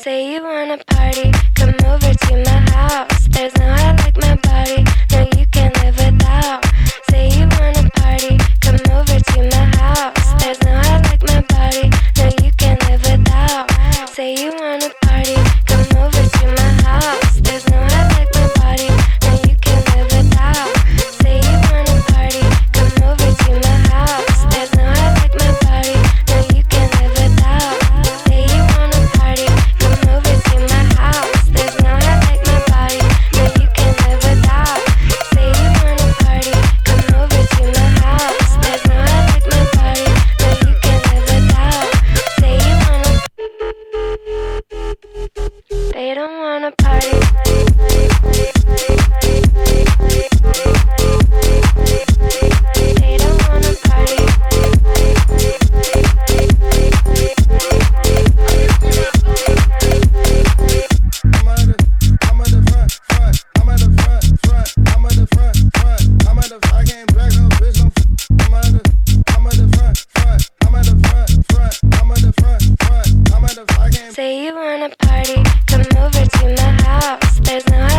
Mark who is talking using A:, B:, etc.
A: Say you wanna party, come over to my house. There's no I like my body, no you can't live without. Say you wanna party, come over to my house. There's no I like my body, no you can't live without. Say you wanna party, come over to my house. There's no I like my body, no you can't live without. Say you wanna party, come over to my house. There's no I like my body, no you can't live without. Say you wanna party, come over to my house. There's no I like my body, no you can't live without. Say you wanna party, come over to my house. There's no I like my body, no you can't live without. Say you wanna. They don't wanna party. They don't wanna party. Say you wanna party, come over to my house. There's no